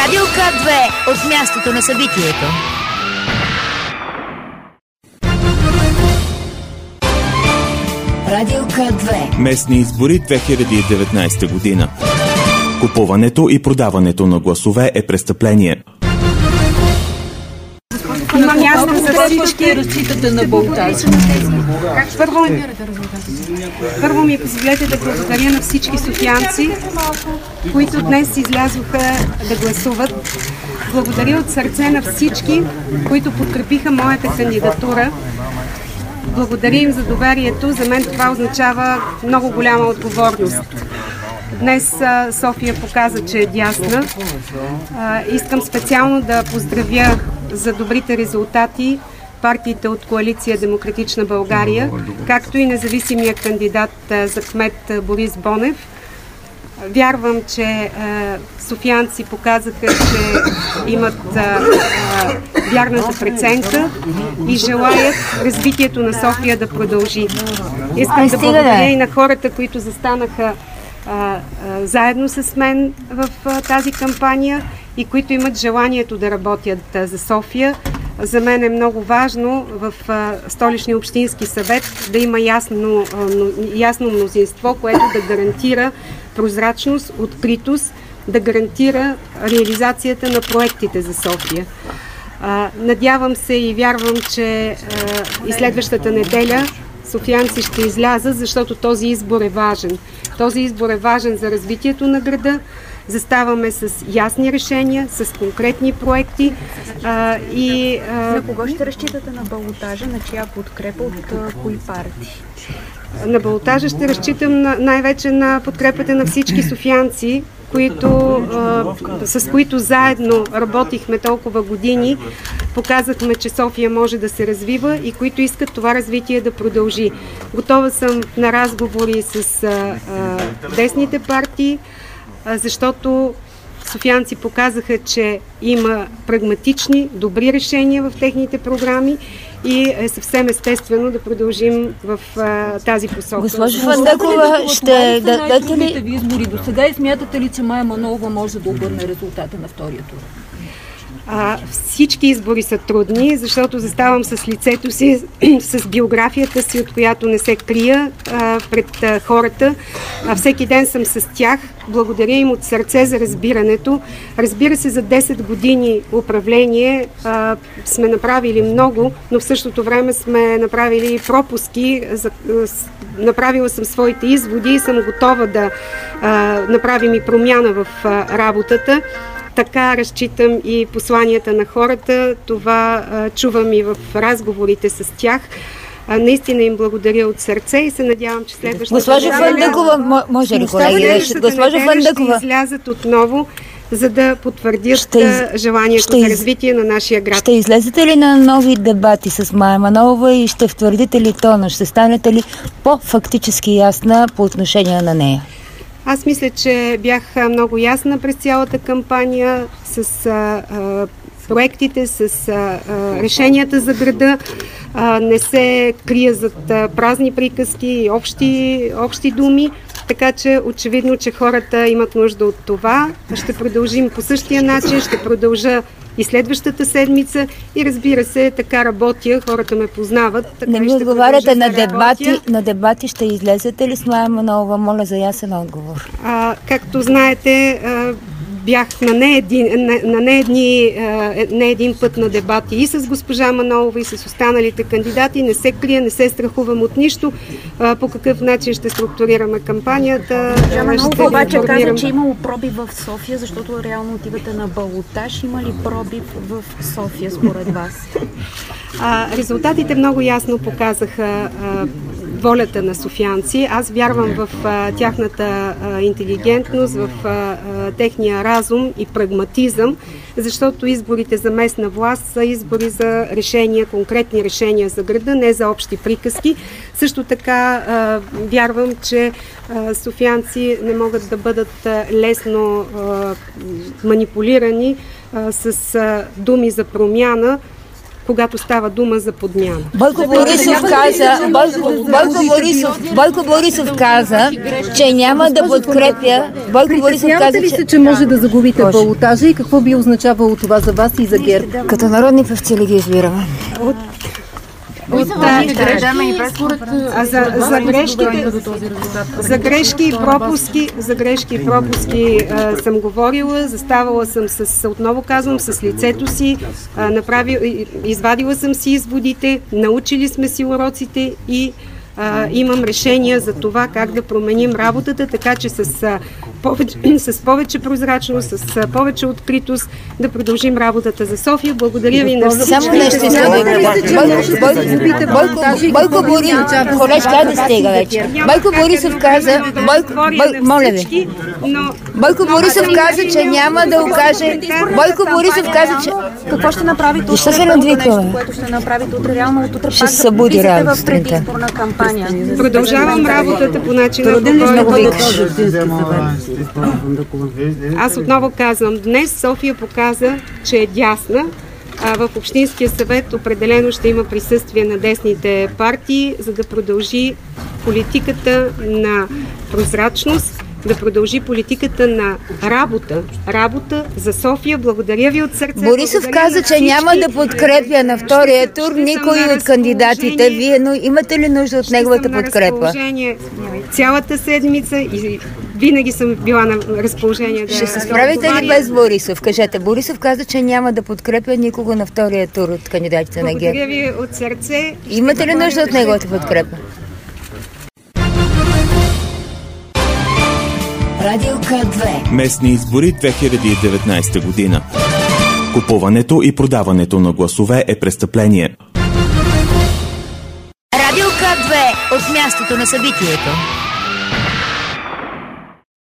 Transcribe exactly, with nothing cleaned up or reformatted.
Радио К две от мястото на събитието. Радио К две. Местни избори две хиляди и деветнадесета година. Купуването и продаването на гласове е престъпление. Има място за всички. Разчитате на балотаж. Първо, първо ми позволете да благодаря на всички софиянци, които днес излязоха да гласуват. Благодаря от сърце на всички, които подкрепиха моята кандидатура. Благодаря им за доверието. За мен това означава много голяма отговорност. Днес София показа, че е дясна. Искам специално да поздравя за добрите резултати партиите от коалиция Демократична България, както и независимия кандидат за кмет Борис Бонев. Вярвам, че софиянци показаха, че имат вярната преценка и желаят развитието на София да продължи. Искам да благодаря и на хората, които застанаха а, а, заедно с мен в а, тази кампания и които имат желанието да работят а, за София. За мен е много важно в а, Столичния общински съвет да има ясно, а, ясно мнозинство, което да гарантира прозрачност, откритост, да гарантира реализацията на проектите за София. А, надявам се и вярвам, че а, и следващата неделя софиянци ще излязат, защото този избор е важен. Този избор е важен за развитието на града. Заставаме с ясни решения, с конкретни проекти. А, и, а... На кого ще разчитате на балотажа, на чия подкрепа, от а, кои партии? На балотажа ще разчитам на, най-вече на подкрепата на всички софиянци, които, а, с които заедно работихме толкова години, показахме, че София може да се развива и които искат това развитие да продължи. Готова съм на разговори с а, а, десните партии, а, защото софиянци показаха, че има прагматични, добри решения в техните програми и е съвсем естествено да продължим в а, тази посока. Госпожо Фандъкова, ще дадете ли ви избори до сега и смятате ли, че Мая Манолова може да обърне резултата на втория тур? А, всички избори са трудни, защото заставам с лицето си, с биографията си, от която не се крия а, пред а, хората. А, всеки ден съм с тях. Благодаря им от сърце за разбирането. Разбира се, за десет години управление а, сме направили много, но в същото време сме направили пропуски. За, а, направила съм своите изводи и съм готова да а, направим и промяна в а, работата. Така разчитам и посланията на хората. Това а, чувам и в разговорите с тях. А, наистина им благодаря от сърце и се надявам, че следващата... Госпожо Фандъкова, може ли колеги? Госпожо Фандъкова, ще излязат отново, за да потвърдят ще, желанието ще, за развитие на нашия град. Ще излезете ли на нови дебати с Мая Манолова и ще втвърдите ли тона? Ще станете ли по-фактически ясна по отношение на нея? Аз мисля, че бях много ясна през цялата кампания с а, а, проектите, с а, а, решенията за града. А, не се крия зад а, празни приказки и общи, общи думи. Така че очевидно, че хората имат нужда от това. Ще продължим по същия начин, ще продължа и следващата седмица и разбира се, така работя, хората ме познават. Така не ми отговаряте на дебати, на дебати, ще излезете ли с Мая Манолова? Моля за ясен отговор. А, както знаете, а, бях на не един, на, на не, едни, а, не един път на дебати и с госпожа Манолова, и с останалите кандидати. Не се крия, не се страхувам от нищо. А, по какъв начин ще структурираме кампанията. Госпожа Манолова обаче каза, че имало пробив в София, защото реално отивате на балотаж. Има ли пробив в София според вас? А, резултатите много ясно показаха а, волята на софиянци. Аз вярвам в а, тяхната а, интелигентност, в а, а, техния разум и прагматизъм, защото изборите за местна власт са избори за решения, конкретни решения за града, не за общи приказки. Също така а, вярвам, че а, софиянци не могат да бъдат а, лесно а, манипулирани а, с а, думи за промяна. когато става дума за подмяна. Бойко Борисов каза, Бойко, Бойко, Борисов, Бойко Борисов каза, че няма да подкрепя. Бойко Борисов каза, ли че... се, че може да загубите балотажа и какво би означавало това за вас и за ГЕРБ? Като народни певци ли ги избираме? От, от, а за, за, грешките, за грешки и пропуски, за грешки и пропуски а, съм говорила, заставала съм с, отново казвам, с лицето си, а, направил, извадила съм си изводите, научили сме си уроците и а, имам решения за това как да променим работата, така че с, а, повече, с повече прозрачност, с а, повече откритост да продължим работата за София. Благодаря ви на всички. Само нещо искам да ви Бойко Борисов, колежка, да стига вече. Бойко Борисов каза, моля ви, Бойко Борисов каза, че няма да окаже, Бойко Борисов каза, че... Какво ще направите утре? Ще се надвикваме. Което ще направите утре? Реално от утре Ще пак се събуди да рано в предизборна кампания. Продължавам работата по начина, по който... Аз отново казвам, днес София показа, че е дясна. А в Общинския съвет определено ще има присъствие на десните партии, за да продължи политиката на прозрачност, да продължи политиката на работа. Работа за София. Благодаря ви от сърце. Борисов каза, че няма да подкрепя на втория тур никой от кандидатите. Вие но имате ли нужда от неговата подкрепа? Цялата седмица и винаги съм била на разположение. Да, ще се справите ли без Борисов? Кажете, Борисов каза, че няма да подкрепя никого на втория тур от кандидатите на ГЕРБ. Благодаря ви от сърце. Имате ли нужда от неговата подкрепа? Радио К две. Местни избори две хиляди и деветнадесета година. Купуването и продаването на гласове е престъпление. Радио К две от мястото на събитието.